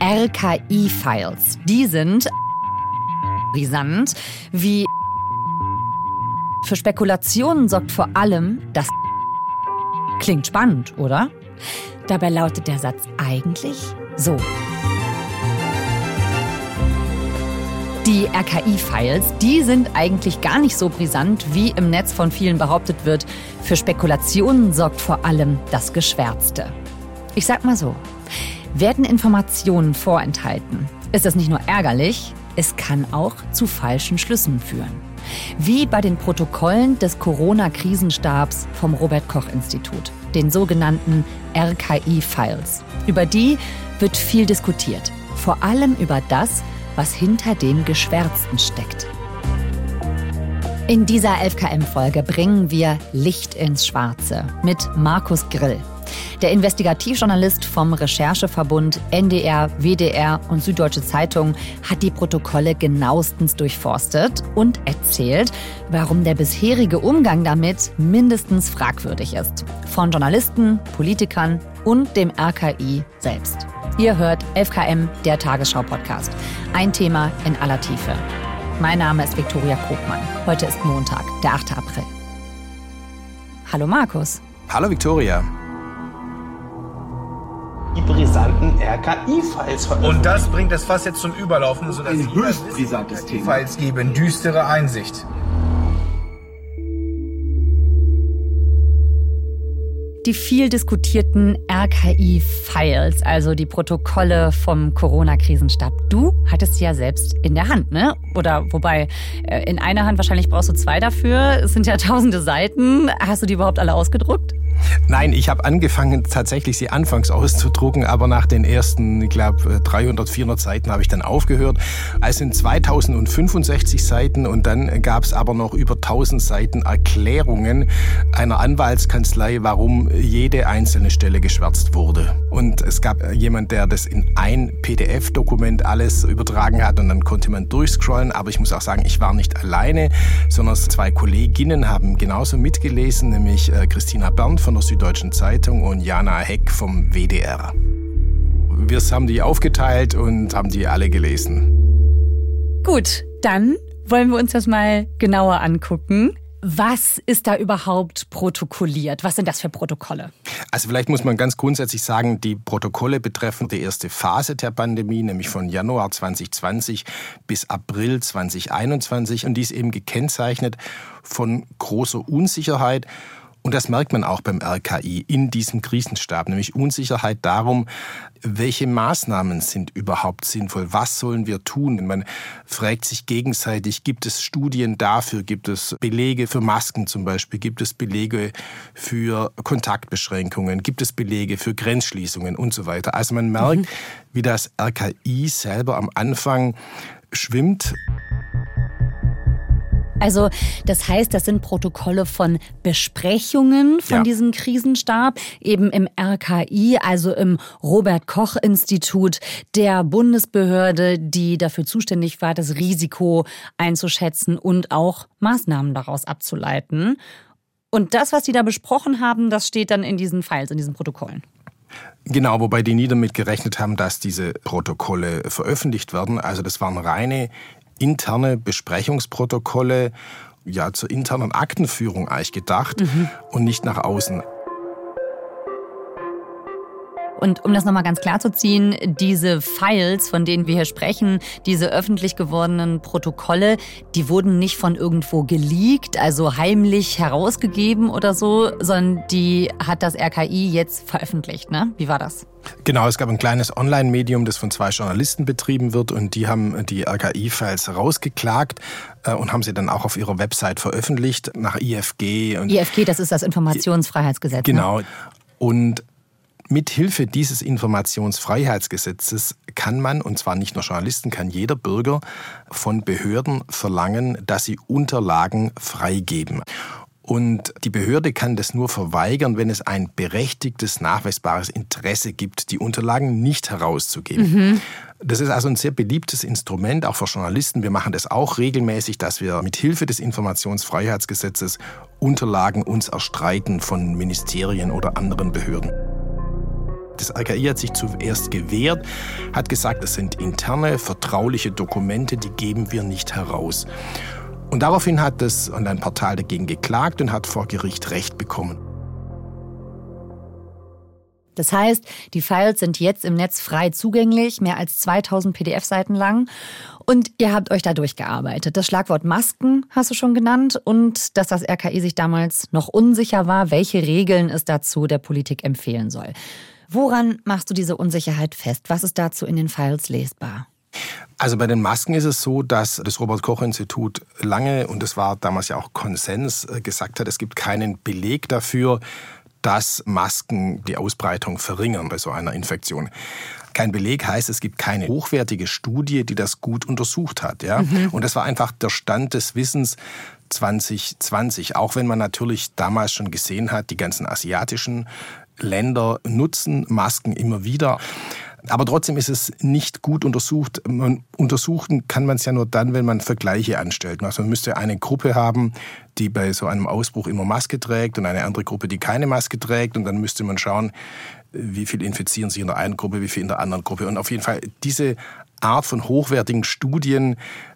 RKI-Files. Die sind brisant, wie für Spekulationen sorgt vor allem das. Klingt spannend, oder? Dabei lautet der Satz eigentlich so. Die RKI-Files, die sind eigentlich gar nicht so brisant, wie im Netz von vielen behauptet wird. Für Spekulationen sorgt vor allem das Geschwärzte. Ich sag mal so, werden Informationen vorenthalten, ist das nicht nur ärgerlich, es kann auch zu falschen Schlüssen führen. Wie bei den Protokollen des Corona-Krisenstabs vom Robert-Koch-Institut, den sogenannten RKI-Files. Über die wird viel diskutiert, vor allem über das, was hinter dem Geschwärzten steckt. In dieser 11KM-Folge bringen wir Licht ins Schwarze mit Markus Grill. Der Investigativjournalist vom Rechercheverbund NDR, WDR und Süddeutsche Zeitung hat die Protokolle genauestens durchforstet und erzählt, warum der bisherige Umgang damit mindestens fragwürdig ist. Von Journalisten, Politikern und dem RKI selbst. Ihr hört 11KM, der Tagesschau-Podcast. Ein Thema in aller Tiefe. Mein Name ist Viktoria Kogmann. Heute ist Montag, der 8. April. Hallo Markus. Hallo Viktoria. Die brisanten RKI-Files veröffentlicht. Und das bringt das Fass jetzt zum Überlaufen, sodass ein höchst brisantes Thema. Files geben düstere Einsicht. Die viel diskutierten RKI-Files, also die Protokolle vom Corona-Krisenstab. Du hattest sie ja selbst in der Hand, ne? Oder wobei, in einer Hand wahrscheinlich brauchst du 2 dafür. Es sind ja tausende Seiten. Hast du die überhaupt alle ausgedruckt? Nein, ich habe angefangen, tatsächlich sie anfangs auszudrucken, aber nach den ersten, ich glaube, 300, 400 Seiten habe ich dann aufgehört. Es sind 2065 Seiten und dann gab es aber noch über 1000 Seiten Erklärungen einer Anwaltskanzlei, warum jede einzelne Stelle geschwärzt wurde. Und es gab jemand, der das in ein PDF-Dokument alles übertragen hat und dann konnte man durchscrollen. Aber ich muss auch sagen, ich war nicht alleine, sondern 2 Kolleginnen haben genauso mitgelesen, nämlich Christina Berndt von der Süddeutschen Zeitung und Jana Heck vom WDR. Wir haben die aufgeteilt und haben die alle gelesen. Gut, dann wollen wir uns das mal genauer angucken. Was ist da überhaupt protokolliert? Was sind das für Protokolle? Also vielleicht muss man ganz grundsätzlich sagen, die Protokolle betreffen die erste Phase der Pandemie, nämlich von Januar 2020 bis April 2021. Und die ist eben gekennzeichnet von großer Unsicherheit. Und das merkt man auch beim RKI in diesem Krisenstab, nämlich Unsicherheit darum, welche Maßnahmen sind überhaupt sinnvoll, was sollen wir tun? Man fragt sich gegenseitig, gibt es Studien dafür, gibt es Belege für Masken zum Beispiel, gibt es Belege für Kontaktbeschränkungen, gibt es Belege für Grenzschließungen und so weiter. Also man merkt, wie das RKI selber am Anfang schwimmt. Also das heißt, das sind Protokolle von Besprechungen von diesem Krisenstab, eben im RKI, also im Robert-Koch-Institut, der Bundesbehörde, die dafür zuständig war, das Risiko einzuschätzen und auch Maßnahmen daraus abzuleiten. Und das, was die da besprochen haben, das steht dann in diesen Files, in diesen Protokollen. Genau, wobei die nie damit gerechnet haben, dass diese Protokolle veröffentlicht werden. Also das waren reine interne Besprechungsprotokolle, ja, zur internen Aktenführung eigentlich gedacht und nicht nach außen. Und um das nochmal ganz klar zu ziehen, diese Files, von denen wir hier sprechen, diese öffentlich gewordenen Protokolle, die wurden nicht von irgendwo geleakt, also heimlich herausgegeben oder so, sondern die hat das RKI jetzt veröffentlicht, ne? Wie war das? Genau, es gab ein kleines Online-Medium, das von 2 Journalisten betrieben wird und die haben die RKI-Files rausgeklagt und haben sie dann auch auf ihrer Website veröffentlicht nach IFG. Und IFG, das ist das Informationsfreiheitsgesetz. Genau. Ne? Und mithilfe dieses Informationsfreiheitsgesetzes kann man, und zwar nicht nur Journalisten, kann jeder Bürger von Behörden verlangen, dass sie Unterlagen freigeben. Und die Behörde kann das nur verweigern, wenn es ein berechtigtes, nachweisbares Interesse gibt, die Unterlagen nicht herauszugeben. Das ist also ein sehr beliebtes Instrument, auch für Journalisten. Wir machen das auch regelmäßig, dass wir mit Hilfe des Informationsfreiheitsgesetzes Unterlagen uns erstreiten von Ministerien oder anderen Behörden. Das RKI hat sich zuerst gewehrt, hat gesagt, es sind interne, vertrauliche Dokumente, die geben wir nicht heraus. Und daraufhin hat das Online-Portal dagegen geklagt und hat vor Gericht Recht bekommen. Das heißt, die Files sind jetzt im Netz frei zugänglich, mehr als 2000 PDF-Seiten lang. Und ihr habt euch da durchgearbeitet. Das Schlagwort Masken hast du schon genannt und dass das RKI sich damals noch unsicher war, welche Regeln es dazu der Politik empfehlen soll. Woran machst du diese Unsicherheit fest? Was ist dazu in den Files lesbar? Also bei den Masken ist es so, dass das Robert-Koch-Institut lange, und das war damals ja auch Konsens, gesagt hat, es gibt keinen Beleg dafür, dass Masken die Ausbreitung verringern bei so einer Infektion. Kein Beleg heißt, es gibt keine hochwertige Studie, die das gut untersucht hat. Ja? Und das war einfach der Stand des Wissens 2020. Auch wenn man natürlich damals schon gesehen hat, die ganzen asiatischen Länder nutzen Masken immer wieder. Aber trotzdem ist es nicht gut untersucht. Untersuchen kann man es ja nur dann, wenn man Vergleiche anstellt. Also man müsste eine Gruppe haben, die bei so einem Ausbruch immer Maske trägt und eine andere Gruppe, die keine Maske trägt. Und dann müsste man schauen, wie viel infizieren sich in der einen Gruppe, wie viel in der anderen Gruppe. Und auf jeden Fall diese Art von hochwertigen Studien,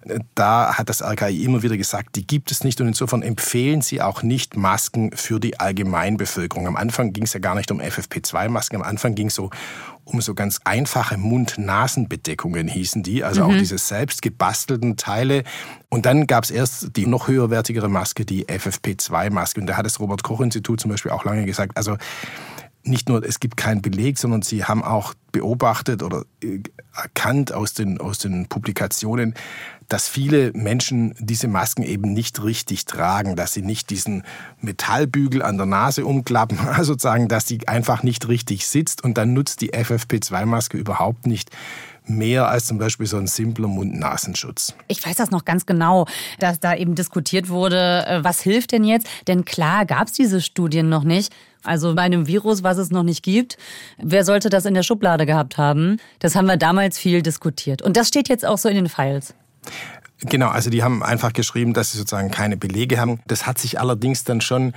da hat das RKI immer wieder gesagt, die gibt es nicht. Und insofern empfehlen sie auch nicht Masken für die Allgemeinbevölkerung. Am Anfang ging es ja gar nicht um FFP2-Masken, am Anfang ging es um so ganz einfache Mund-Nasen-Bedeckungen hießen die, also auch diese selbst gebastelten Teile. Und dann gab es erst die noch höherwertigere Maske, die FFP2-Maske. Und da hat das Robert-Koch-Institut zum Beispiel auch lange gesagt, also nicht nur, es gibt keinen Beleg, sondern sie haben auch beobachtet oder erkannt aus den Publikationen, dass viele Menschen diese Masken eben nicht richtig tragen, dass sie nicht diesen Metallbügel an der Nase umklappen, also sozusagen, dass sie einfach nicht richtig sitzt und dann nutzt die FFP2-Maske überhaupt nicht mehr als zum Beispiel so ein simpler Mund-Nasenschutz. Ich weiß das noch ganz genau, dass da eben diskutiert wurde, was hilft denn jetzt? Denn klar gab es diese Studien noch nicht. Also bei einem Virus, was es noch nicht gibt, wer sollte das in der Schublade gehabt haben? Das haben wir damals viel diskutiert. Und das steht jetzt auch so in den Files. Genau, also die haben einfach geschrieben, dass sie sozusagen keine Belege haben. Das hat sich allerdings dann schon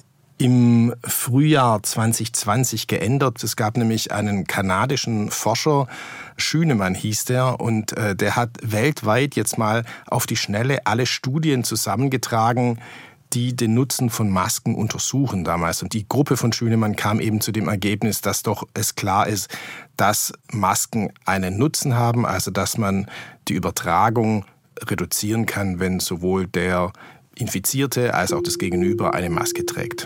im Frühjahr 2020 geändert. Es gab nämlich einen kanadischen Forscher, Schünemann hieß der, und der hat weltweit jetzt mal auf die Schnelle alle Studien zusammengetragen, die den Nutzen von Masken untersuchen damals. Und die Gruppe von Schünemann kam eben zu dem Ergebnis, dass doch es klar ist, dass Masken einen Nutzen haben, also dass man die Übertragung reduzieren kann, wenn sowohl der Infizierte als auch das Gegenüber eine Maske trägt.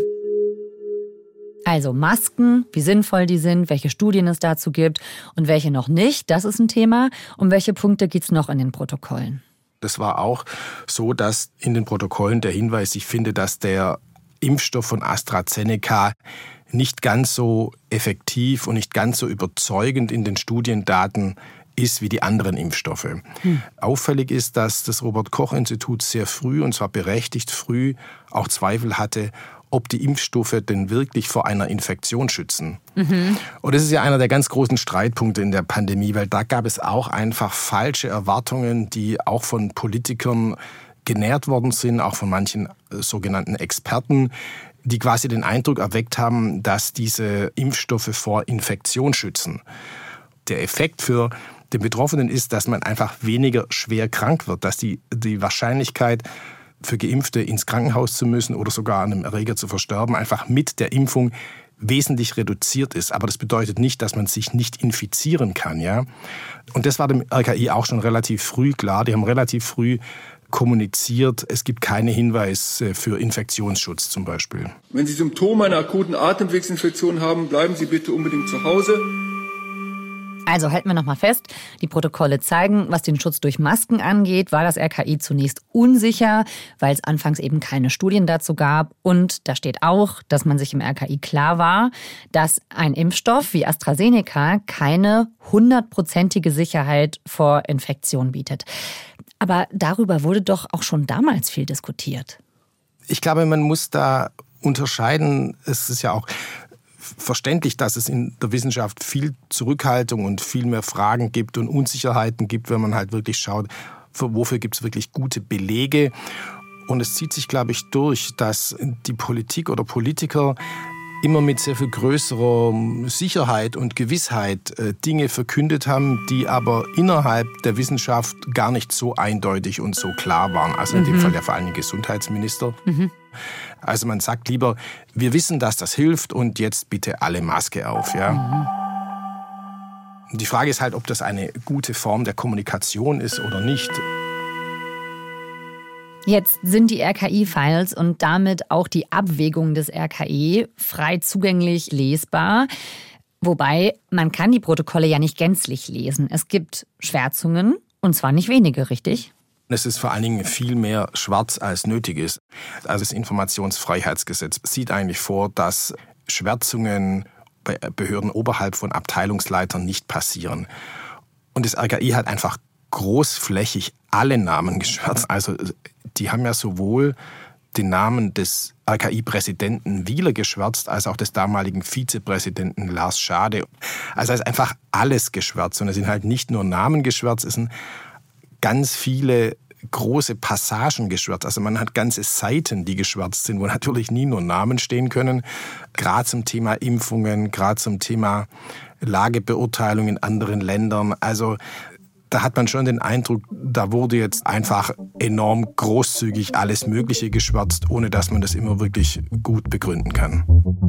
Also Masken, wie sinnvoll die sind, welche Studien es dazu gibt und welche noch nicht, das ist ein Thema. Um welche Punkte geht es noch in den Protokollen? Das war auch so, dass in den Protokollen der Hinweis, ich finde, dass der Impfstoff von AstraZeneca nicht ganz so effektiv und nicht ganz so überzeugend in den Studiendaten ist wie die anderen Impfstoffe. Auffällig ist, dass das Robert-Koch-Institut sehr früh, und zwar berechtigt früh, auch Zweifel hatte, ob die Impfstoffe denn wirklich vor einer Infektion schützen. Und das ist ja einer der ganz großen Streitpunkte in der Pandemie, weil da gab es auch einfach falsche Erwartungen, die auch von Politikern genährt worden sind, auch von manchen sogenannten Experten, die quasi den Eindruck erweckt haben, dass diese Impfstoffe vor Infektion schützen. Der Effekt für den Betroffenen ist, dass man einfach weniger schwer krank wird, dass die Wahrscheinlichkeit für Geimpfte ins Krankenhaus zu müssen oder sogar an einem Erreger zu versterben, einfach mit der Impfung wesentlich reduziert ist. Aber das bedeutet nicht, dass man sich nicht infizieren kann. Ja? Und das war dem RKI auch schon relativ früh klar. Die haben relativ früh kommuniziert, es gibt keine Hinweise für Infektionsschutz zum Beispiel. Wenn Sie Symptome einer akuten Atemwegsinfektion haben, bleiben Sie bitte unbedingt zu Hause. Also halten wir nochmal fest, die Protokolle zeigen, was den Schutz durch Masken angeht, war das RKI zunächst unsicher, weil es anfangs eben keine Studien dazu gab. Und da steht auch, dass man sich im RKI klar war, dass ein Impfstoff wie AstraZeneca keine 100%ige Sicherheit vor Infektion bietet. Aber darüber wurde doch auch schon damals viel diskutiert. Ich glaube, man muss da unterscheiden. Es ist ja auch verständlich, dass es in der Wissenschaft viel Zurückhaltung und viel mehr Fragen gibt und Unsicherheiten gibt, wenn man halt wirklich schaut, wofür gibt es wirklich gute Belege. Und es zieht sich, glaube ich, durch, dass die Politik oder Politiker immer mit sehr viel größerer Sicherheit und Gewissheit Dinge verkündet haben, die aber innerhalb der Wissenschaft gar nicht so eindeutig und so klar waren. Also in dem Fall ja vor allem Gesundheitsminister. Also man sagt lieber, wir wissen, dass das hilft und jetzt bitte alle Maske auf. Ja? Die Frage ist halt, ob das eine gute Form der Kommunikation ist oder nicht. Jetzt sind die RKI-Files und damit auch die Abwägungen des RKI frei zugänglich lesbar. Wobei, man kann die Protokolle ja nicht gänzlich lesen. Es gibt Schwärzungen, und zwar nicht wenige, richtig? Es ist vor allen Dingen viel mehr schwarz als nötig ist. Also das Informationsfreiheitsgesetz sieht eigentlich vor, dass Schwärzungen bei Behörden oberhalb von Abteilungsleitern nicht passieren. Und das RKI hat einfach großflächig alle Namen geschwärzt. Also die haben ja sowohl den Namen des RKI-Präsidenten Wieler geschwärzt, als auch des damaligen Vizepräsidenten Lars Schade. Also es ist einfach alles geschwärzt. Und es sind halt nicht nur Namen geschwärzt, es sind ganz viele große Passagen geschwärzt. Also man hat ganze Seiten, die geschwärzt sind, wo natürlich nie nur Namen stehen können. Gerade zum Thema Impfungen, gerade zum Thema Lagebeurteilung in anderen Ländern. Also da hat man schon den Eindruck, da wurde jetzt einfach enorm großzügig alles Mögliche geschwärzt, ohne dass man das immer wirklich gut begründen kann.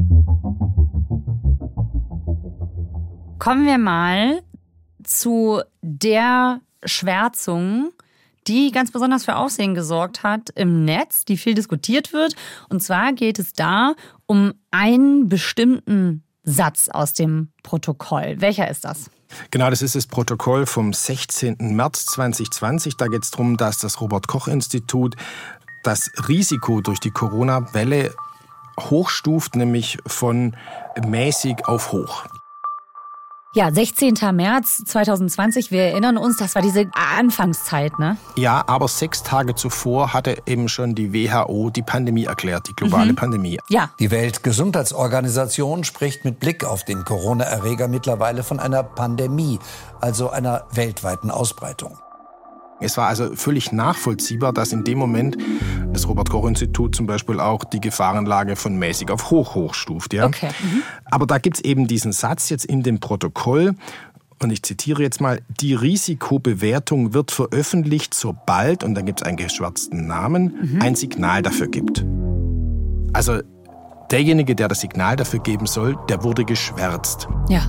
Kommen wir mal zu der Schwärzung, die ganz besonders für Aufsehen gesorgt hat im Netz, die viel diskutiert wird. Und zwar geht es da um einen bestimmten Satz aus dem Protokoll. Welcher ist das? Genau, das ist das Protokoll vom 16. März 2020. Da geht es darum, dass das Robert-Koch-Institut das Risiko durch die Corona-Welle hochstuft, nämlich von mäßig auf hoch. Ja, 16. März 2020, wir erinnern uns, das war diese Anfangszeit, ne? Ja, aber 6 Tage zuvor hatte eben schon die WHO die Pandemie erklärt, die globale Pandemie. Ja. Die Weltgesundheitsorganisation spricht mit Blick auf den Corona-Erreger mittlerweile von einer Pandemie, also einer weltweiten Ausbreitung. Es war also völlig nachvollziehbar, dass in dem Moment das Robert-Koch-Institut zum Beispiel auch die Gefahrenlage von mäßig auf hoch hochstuft. Ja? Okay. Aber da gibt es eben diesen Satz jetzt in dem Protokoll, und ich zitiere jetzt mal, die Risikobewertung wird veröffentlicht, sobald, und dann gibt es einen geschwärzten Namen, ein Signal dafür gibt. Also derjenige, der das Signal dafür geben soll, der wurde geschwärzt. Ja.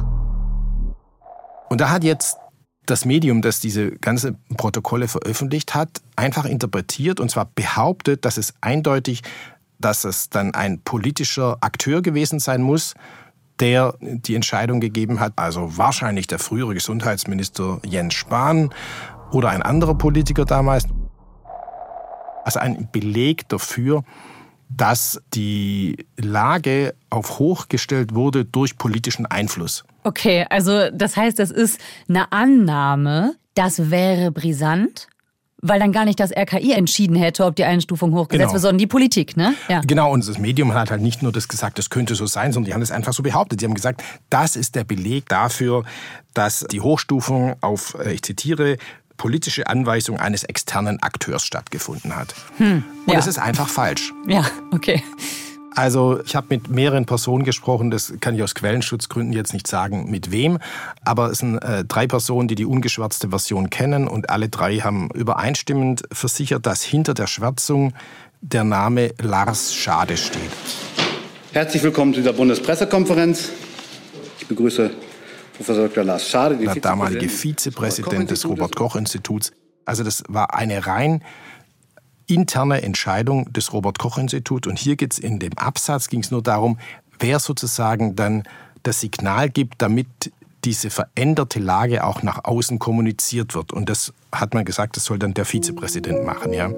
Und da hat jetzt das Medium, das diese ganzen Protokolle veröffentlicht hat, einfach interpretiert, und zwar behauptet, dass es eindeutig, dass es dann ein politischer Akteur gewesen sein muss, der die Entscheidung gegeben hat, also wahrscheinlich der frühere Gesundheitsminister Jens Spahn oder ein anderer Politiker damals. Also ein Beleg dafür, dass die Lage auf hoch gestellt wurde durch politischen Einfluss. Okay, also das heißt, das ist eine Annahme, das wäre brisant, weil dann gar nicht das RKI entschieden hätte, ob die Einstufung hochgesetzt wird, sondern die Politik, ne? Ja. Genau, und das Medium hat halt nicht nur das gesagt, das könnte so sein, sondern die haben das einfach so behauptet. Die haben gesagt, das ist der Beleg dafür, dass die Hochstufung auf, ich zitiere, politische Anweisung eines externen Akteurs stattgefunden hat. Und das ist einfach falsch. Ja, okay. Also ich habe mit mehreren Personen gesprochen, das kann ich aus Quellenschutzgründen jetzt nicht sagen, mit wem. Aber es sind 3 Personen, die die ungeschwärzte Version kennen, und alle 3 haben übereinstimmend versichert, dass hinter der Schwärzung der Name Lars Schade steht. Herzlich willkommen zu dieser Bundespressekonferenz. Ich begrüße Professor Dr. Lars Schade, der damalige Vizepräsident des Robert-Koch-Instituts. Also das war eine rein interne Entscheidung des Robert-Koch-Instituts. Und hier geht's in dem Absatz, ging es nur darum, wer sozusagen dann das Signal gibt, damit diese veränderte Lage auch nach außen kommuniziert wird. Und das hat man gesagt, das soll dann der Vizepräsident machen. Ja.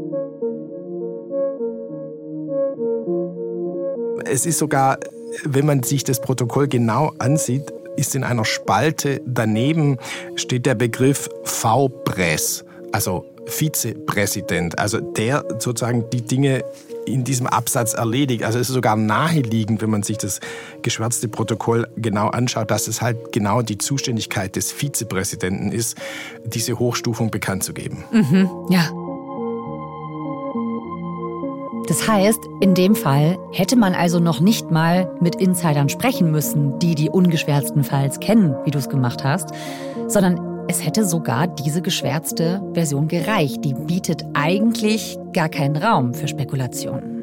Es ist sogar, wenn man sich das Protokoll genau ansieht, ist in einer Spalte daneben steht der Begriff V-Präs, also Vizepräsident, also der sozusagen die Dinge in diesem Absatz erledigt. Also es ist sogar naheliegend, wenn man sich das geschwärzte Protokoll genau anschaut, dass es halt genau die Zuständigkeit des Vizepräsidenten ist, diese Hochstufung bekannt zu geben. Ja. Das heißt, in dem Fall hätte man also noch nicht mal mit Insidern sprechen müssen, die ungeschwärzten Files kennen, wie du es gemacht hast, sondern es hätte sogar diese geschwärzte Version gereicht. Die bietet eigentlich gar keinen Raum für Spekulationen.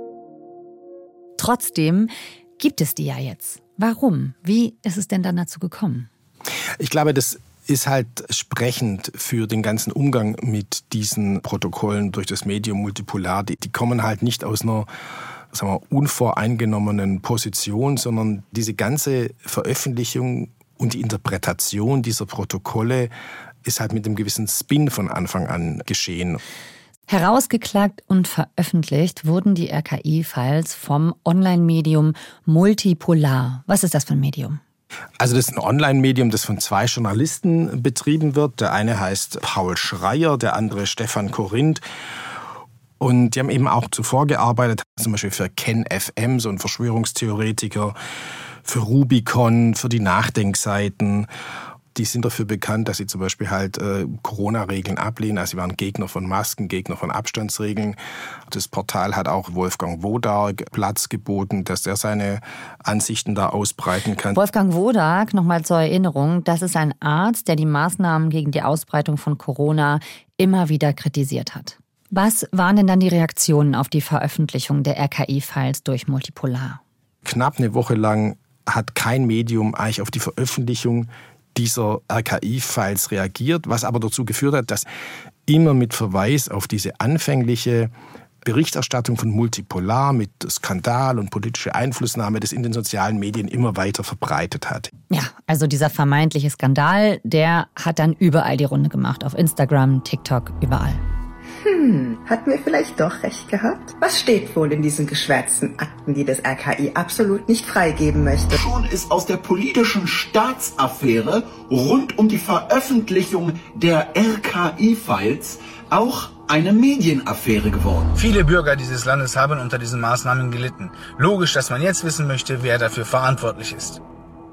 Trotzdem gibt es die ja jetzt. Warum? Wie ist es denn dann dazu gekommen? Ich glaube, das ist halt sprechend für den ganzen Umgang mit diesen Protokollen durch das Medium Multipolar. Die kommen halt nicht aus einer, sagen wir, unvoreingenommenen Position, sondern diese ganze Veröffentlichung und die Interpretation dieser Protokolle ist halt mit einem gewissen Spin von Anfang an geschehen. Herausgeklagt und veröffentlicht wurden die RKI-Files vom Online-Medium Multipolar. Was ist das für ein Medium? Also das ist ein Online-Medium, das von 2 Journalisten betrieben wird. Der eine heißt Paul Schreier, der andere Stefan Korinth. Und die haben eben auch zuvor gearbeitet, zum Beispiel für Ken FM, so ein Verschwörungstheoretiker, für Rubicon, für die Nachdenkseiten. Die sind dafür bekannt, dass sie zum Beispiel halt Corona-Regeln ablehnen. Also sie waren Gegner von Masken, Gegner von Abstandsregeln. Das Portal hat auch Wolfgang Wodarg Platz geboten, dass er seine Ansichten da ausbreiten kann. Wolfgang Wodarg, nochmal zur Erinnerung, das ist ein Arzt, der die Maßnahmen gegen die Ausbreitung von Corona immer wieder kritisiert hat. Was waren denn dann die Reaktionen auf die Veröffentlichung der RKI-Files durch Multipolar? Knapp eine Woche lang hat kein Medium eigentlich auf die Veröffentlichung dieser RKI-Files reagiert, was aber dazu geführt hat, dass immer mit Verweis auf diese anfängliche Berichterstattung von Multipolar mit Skandal und politische Einflussnahme das in den sozialen Medien immer weiter verbreitet hat. Ja, also dieser vermeintliche Skandal, der hat dann überall die Runde gemacht, auf Instagram, TikTok, überall. Hatten wir vielleicht doch recht gehabt? Was steht wohl in diesen geschwärzten Akten, die das RKI absolut nicht freigeben möchte? Schon ist aus der politischen Staatsaffäre rund um die Veröffentlichung der RKI-Files auch eine Medienaffäre geworden. Viele Bürger dieses Landes haben unter diesen Maßnahmen gelitten. Logisch, dass man jetzt wissen möchte, wer dafür verantwortlich ist.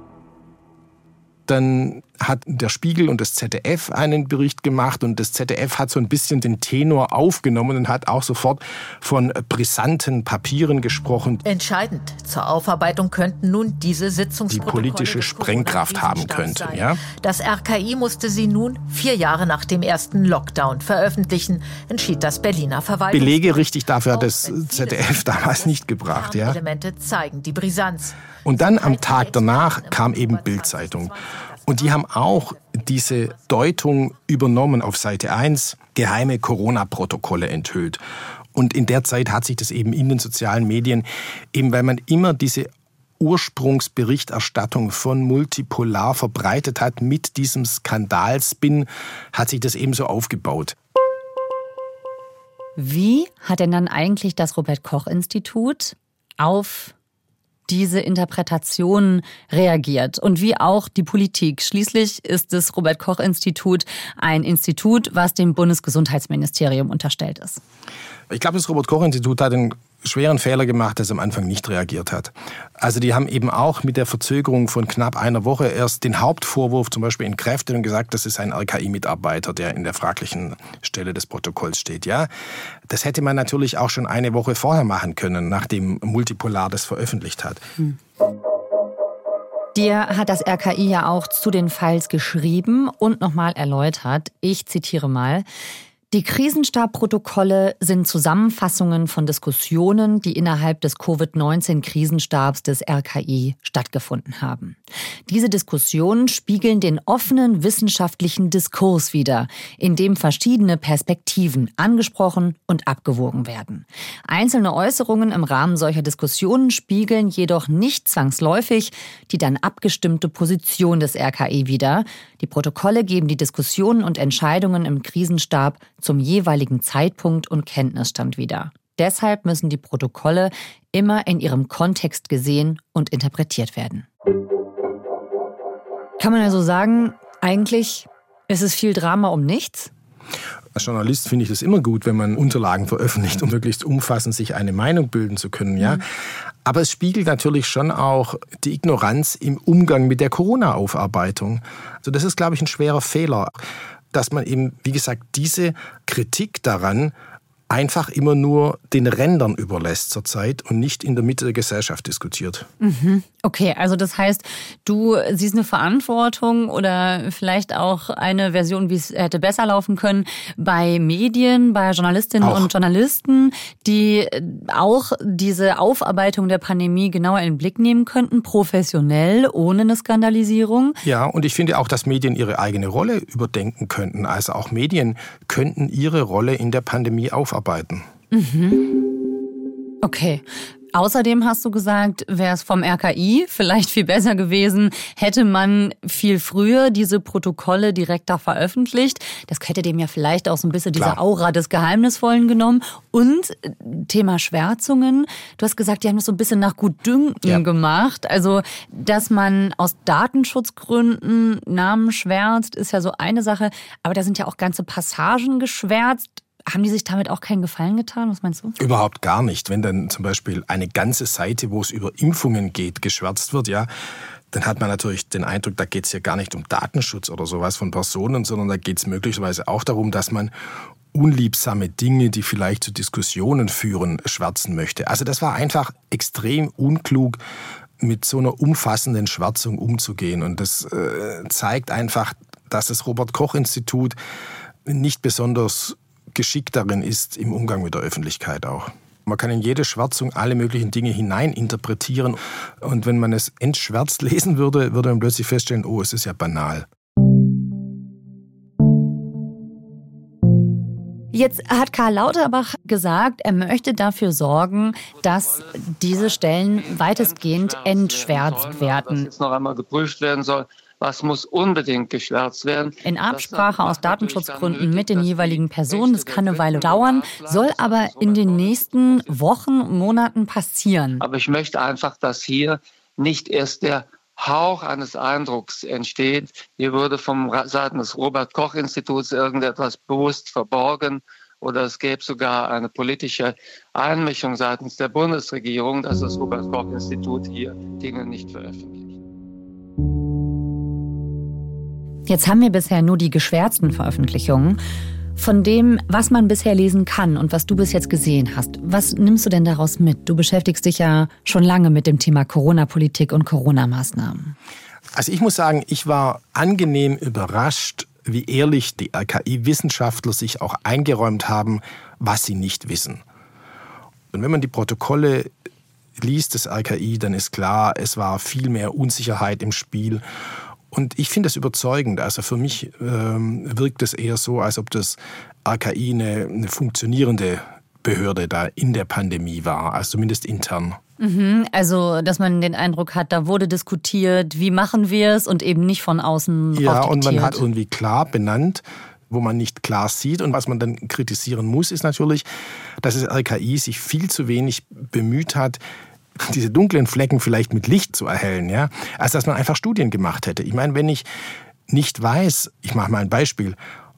Dann hat der Spiegel und das ZDF einen Bericht gemacht und das ZDF hat so ein bisschen den Tenor aufgenommen und hat auch sofort von brisanten Papieren gesprochen. Entscheidend zur Aufarbeitung könnten nun diese Sitzungsprotokolle die politische Sprengkraft haben könnten. Ja? Das RKI musste sie nun 4 Jahre nach dem ersten Lockdown veröffentlichen, entschied das Berliner Verwaltungsgericht. Belege richtig dafür hat das ZDF damals nicht gebracht. Ja? Elemente zeigen die Brisanz. Und dann am Tag danach kam eben Bild-Zeitung. Und die haben auch diese Deutung übernommen auf Seite 1, geheime Corona-Protokolle enthüllt. Und in der Zeit hat sich das eben in den sozialen Medien, eben weil man immer diese Ursprungsberichterstattung von Multipolar verbreitet hat, mit diesem Skandalspin, hat sich das eben so aufgebaut. Wie hat denn dann eigentlich das Robert-Koch-Institut auf diese Interpretationen reagiert und wie auch die Politik? Schließlich ist das Robert-Koch-Institut ein Institut, was dem Bundesgesundheitsministerium unterstellt ist. Ich glaube, das Robert-Koch-Institut hat einen schweren Fehler gemacht, dass es am Anfang nicht reagiert hat. Also die haben eben auch mit der Verzögerung von knapp einer Woche erst den Hauptvorwurf zum Beispiel entkräftet und gesagt, das ist ein RKI-Mitarbeiter, der in der fraglichen Stelle des Protokolls steht. Ja, das hätte man natürlich auch schon eine Woche vorher machen können, nachdem Multipolar das veröffentlicht hat. Dir hat das RKI ja auch zu den Files geschrieben und nochmal erläutert, ich zitiere mal: Die Krisenstabprotokolle sind Zusammenfassungen von Diskussionen, die innerhalb des Covid-19-Krisenstabs des RKI stattgefunden haben. Diese Diskussionen spiegeln den offenen wissenschaftlichen Diskurs wider, in dem verschiedene Perspektiven angesprochen und abgewogen werden. Einzelne Äußerungen im Rahmen solcher Diskussionen spiegeln jedoch nicht zwangsläufig die dann abgestimmte Position des RKI wider. Die Protokolle geben die Diskussionen und Entscheidungen im Krisenstab zum jeweiligen Zeitpunkt und Kenntnisstand wieder. Deshalb müssen die Protokolle immer in ihrem Kontext gesehen und interpretiert werden. Kann man also sagen, eigentlich ist es viel Drama um nichts? Als Journalist finde ich es immer gut, wenn man Unterlagen veröffentlicht, um möglichst umfassend sich eine Meinung bilden zu können. Ja? Aber es spiegelt natürlich schon auch die Ignoranz im Umgang mit der Corona-Aufarbeitung. Also das ist, glaube ich, ein schwerer Fehler, dass man eben, wie gesagt, diese Kritik daran einfach immer nur den Rändern überlässt zurzeit und nicht in der Mitte der Gesellschaft diskutiert. Okay, also das heißt, du siehst eine Verantwortung oder vielleicht auch eine Version, wie es hätte besser laufen können, bei Medien, bei Journalistinnen und Journalisten, die auch diese Aufarbeitung der Pandemie genauer in den Blick nehmen könnten, professionell, ohne eine Skandalisierung. Ja, und ich finde auch, dass Medien ihre eigene Rolle überdenken könnten. Also auch Medien könnten ihre Rolle in der Pandemie aufarbeiten. Okay. Außerdem hast du gesagt, wäre es vom RKI vielleicht viel besser gewesen, hätte man viel früher diese Protokolle direkter veröffentlicht. Das hätte dem ja vielleicht auch so ein bisschen diese Aura des Geheimnisvollen genommen. Und Thema Schwärzungen. Du hast gesagt, die haben das so ein bisschen nach Gutdünken gemacht. Also, dass man aus Datenschutzgründen Namen schwärzt, ist ja so eine Sache. Aber da sind ja auch ganze Passagen geschwärzt. Haben die sich damit auch keinen Gefallen getan? Was meinst du? Überhaupt gar nicht. Wenn dann zum Beispiel eine ganze Seite, wo es über Impfungen geht, geschwärzt wird, ja, dann hat man natürlich den Eindruck, da geht es hier gar nicht um Datenschutz oder sowas von Personen, sondern da geht es möglicherweise auch darum, dass man unliebsame Dinge, die vielleicht zu Diskussionen führen, schwärzen möchte. Also das war einfach extrem unklug, mit so einer umfassenden Schwärzung umzugehen. Und das zeigt einfach, dass das Robert-Koch-Institut nicht besonders geschickt darin ist, im Umgang mit der Öffentlichkeit auch. Man kann in jede Schwärzung alle möglichen Dinge hineininterpretieren. Und wenn man es entschwärzt lesen würde, würde man plötzlich feststellen, oh, es ist ja banal. Jetzt hat Karl Lauterbach gesagt, er möchte dafür sorgen, dass diese Stellen weitestgehend entschwärzt werden. Was jetzt noch einmal geprüft werden soll. Was muss unbedingt geschwärzt werden? In Absprache aus Datenschutzgründen mit den jeweiligen Personen. Das kann eine Weile dauern, soll aber in den nächsten Wochen, Monaten passieren. Aber ich möchte einfach, dass hier nicht erst der Hauch eines Eindrucks entsteht, hier würde vom Seiten des Robert-Koch-Instituts irgendetwas bewusst verborgen oder es gäbe sogar eine politische Einmischung seitens der Bundesregierung, dass das Robert-Koch-Institut hier Dinge nicht veröffentlicht. Jetzt haben wir bisher nur die geschwärzten Veröffentlichungen. Von dem, was man bisher lesen kann und was du bis jetzt gesehen hast, was nimmst du denn daraus mit? Du beschäftigst dich ja schon lange mit dem Thema Corona-Politik und Corona-Maßnahmen. Also ich muss sagen, ich war angenehm überrascht, wie ehrlich die RKI-Wissenschaftler sich auch eingeräumt haben, was sie nicht wissen. Und wenn man die Protokolle liest des RKI, dann ist klar, es war viel mehr Unsicherheit im Spiel. Und ich finde das überzeugend. Also für mich wirkt es eher so, als ob das RKI eine funktionierende Behörde da in der Pandemie war, also zumindest intern. Also, dass man den Eindruck hat, da wurde diskutiert, wie machen wir es und eben nicht von außen Ja, und man hat irgendwie klar benannt, wo man nicht klar sieht. Und was man dann kritisieren muss, ist natürlich, dass das RKI sich viel zu wenig bemüht hat, diese dunklen Flecken vielleicht mit Licht zu erhellen, ja, als dass man einfach Studien gemacht hätte. Ich meine, wenn ich nicht weiß, ich mache mal ein Beispiel,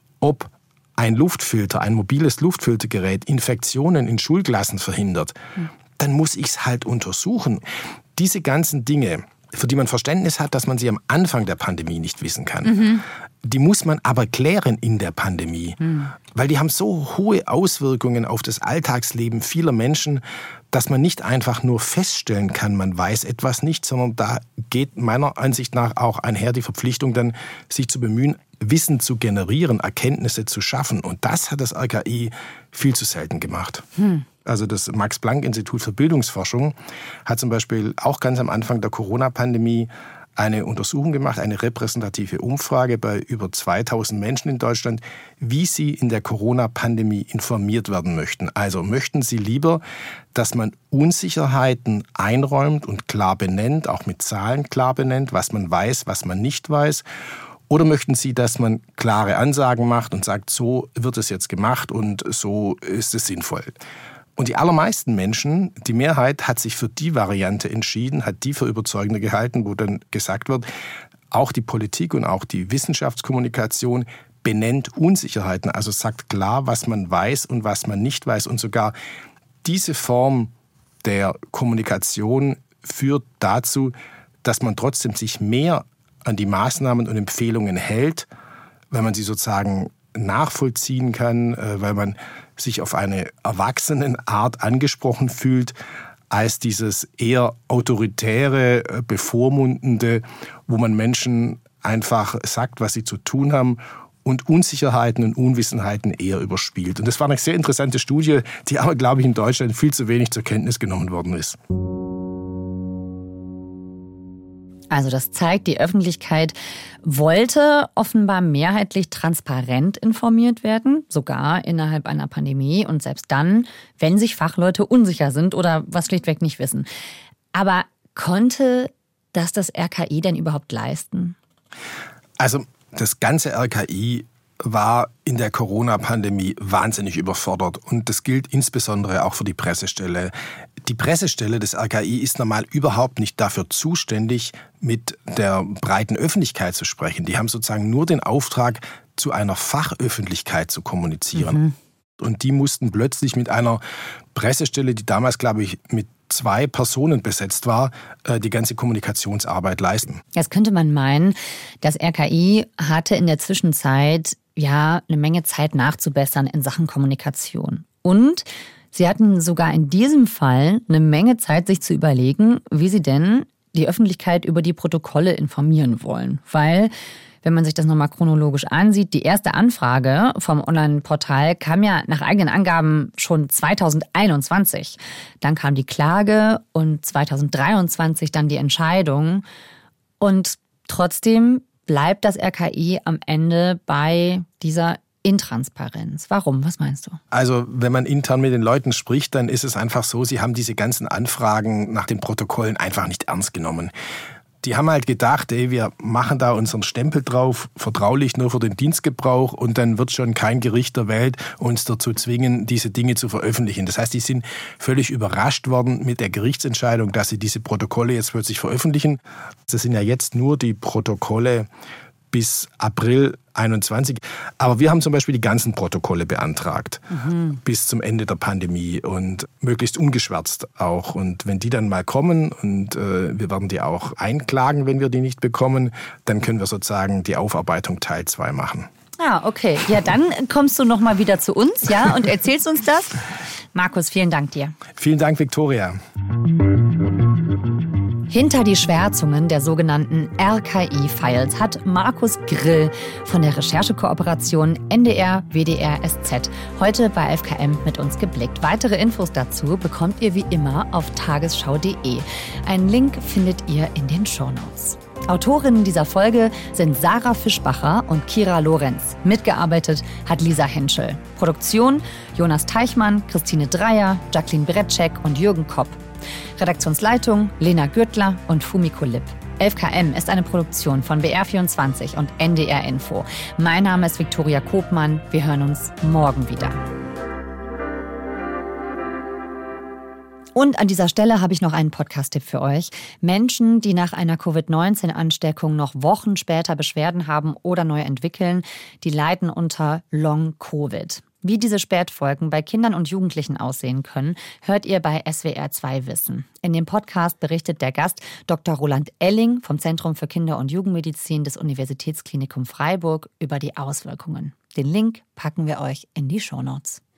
ob ein Luftfilter, ein mobiles Luftfiltergerät Infektionen in Schulklassen verhindert, dann muss ich es halt untersuchen. Diese ganzen Dinge, für die man Verständnis hat, dass man sie am Anfang der Pandemie nicht wissen kann, die muss man aber klären in der Pandemie, weil die haben so hohe Auswirkungen auf das Alltagsleben vieler Menschen, dass man nicht einfach nur feststellen kann, man weiß etwas nicht, sondern da geht meiner Ansicht nach auch einher die Verpflichtung dann, sich zu bemühen, Wissen zu generieren, Erkenntnisse zu schaffen. Und das hat das RKI viel zu selten gemacht. Also das Max-Planck-Institut für Bildungsforschung hat zum Beispiel auch ganz am Anfang der Corona-Pandemie eine Untersuchung gemacht, eine repräsentative Umfrage bei über 2000 Menschen in Deutschland, wie sie in der Corona-Pandemie informiert werden möchten. Also möchten sie lieber, dass man Unsicherheiten einräumt und klar benennt, auch mit Zahlen klar benennt, was man weiß, was man nicht weiß? Oder möchten Sie, dass man klare Ansagen macht und sagt, so wird es jetzt gemacht und so ist es sinnvoll? Und die allermeisten Menschen, die Mehrheit, hat sich für die Variante entschieden, hat die für überzeugender gehalten, wo dann gesagt wird, auch die Politik und auch die Wissenschaftskommunikation benennt Unsicherheiten, also sagt klar, was man weiß und was man nicht weiß. Und sogar diese Form der Kommunikation führt dazu, dass man trotzdem sich mehr an die Maßnahmen und Empfehlungen hält, wenn man sie sozusagen nachvollziehen kann, weil man sich auf eine Erwachsenenart angesprochen fühlt, als dieses eher autoritäre, bevormundende, wo man Menschen einfach sagt, was sie zu tun haben und Unsicherheiten und Unwissenheiten eher überspielt. Und das war eine sehr interessante Studie, die aber, glaube ich, in Deutschland viel zu wenig zur Kenntnis genommen worden ist. Also das zeigt, die Öffentlichkeit wollte offenbar mehrheitlich transparent informiert werden, sogar innerhalb einer Pandemie und selbst dann, wenn sich Fachleute unsicher sind oder was schlichtweg nicht wissen. Aber konnte das RKI denn überhaupt leisten? Also das ganze RKI war in der Corona-Pandemie wahnsinnig überfordert und das gilt insbesondere auch für die Pressestelle. Die Pressestelle des RKI ist normal überhaupt nicht dafür zuständig, mit der breiten Öffentlichkeit zu sprechen. Die haben sozusagen nur den Auftrag, zu einer Fachöffentlichkeit zu kommunizieren. Und die mussten plötzlich mit einer Pressestelle, die damals, glaube ich, mit 2 Personen besetzt war, die ganze Kommunikationsarbeit leisten. Jetzt könnte man meinen, das RKI hatte in der Zwischenzeit eine Menge Zeit nachzubessern in Sachen Kommunikation. Und sie hatten sogar in diesem Fall eine Menge Zeit, sich zu überlegen, wie sie denn die Öffentlichkeit über die Protokolle informieren wollen. Weil, wenn man sich das nochmal chronologisch ansieht, die erste Anfrage vom Online-Portal kam ja nach eigenen Angaben schon 2021. Dann kam die Klage und 2023 dann die Entscheidung. Und trotzdem bleibt das RKI am Ende bei dieser Intransparenz. Warum? Was meinst du? Also wenn man intern mit den Leuten spricht, dann ist es einfach so, sie haben diese ganzen Anfragen nach den Protokollen einfach nicht ernst genommen. Die haben halt gedacht, wir machen da unseren Stempel drauf, vertraulich nur für den Dienstgebrauch und dann wird schon kein Gericht der Welt uns dazu zwingen, diese Dinge zu veröffentlichen. Das heißt, die sind völlig überrascht worden mit der Gerichtsentscheidung, dass sie diese Protokolle jetzt plötzlich veröffentlichen. Das sind ja jetzt nur die Protokolle bis April 21. Aber wir haben zum Beispiel die ganzen Protokolle beantragt, bis zum Ende der Pandemie und möglichst ungeschwärzt auch. Und wenn die dann mal kommen und wir werden die auch einklagen, wenn wir die nicht bekommen, dann können wir sozusagen die Aufarbeitung Teil 2 machen. Ah, okay. Ja, dann kommst du noch mal wieder zu uns, und erzählst uns das. Markus, vielen Dank dir. Vielen Dank, Viktoria. Hinter die Schwärzungen der sogenannten RKI-Files hat Markus Grill von der Recherchekooperation NDR, WDR, SZ heute bei 11KM mit uns geblickt. Weitere Infos dazu bekommt ihr wie immer auf tagesschau.de. Einen Link findet ihr in den Shownotes. Autorinnen dieser Folge sind Sarah Fischbacher und Kira Lorenz. Mitgearbeitet hat Lisa Henschel. Produktion Jonas Teichmann, Christine Dreier, Jacqueline Bretschek und Jürgen Kopp. Redaktionsleitung Lena Gürtler und Fumiko Lipp. 11KM ist eine Produktion von BR24 und NDR Info. Mein Name ist Viktoria Kopmann. Wir hören uns morgen wieder. Und an dieser Stelle habe ich noch einen Podcast-Tipp für euch. Menschen, die nach einer Covid-19-Ansteckung noch Wochen später Beschwerden haben oder neu entwickeln, die leiden unter Long-Covid. Wie diese Spätfolgen bei Kindern und Jugendlichen aussehen können, hört ihr bei SWR2 Wissen. In dem Podcast berichtet der Gast Dr. Roland Elling vom Zentrum für Kinder- und Jugendmedizin des Universitätsklinikum Freiburg über die Auswirkungen. Den Link packen wir euch in die Shownotes.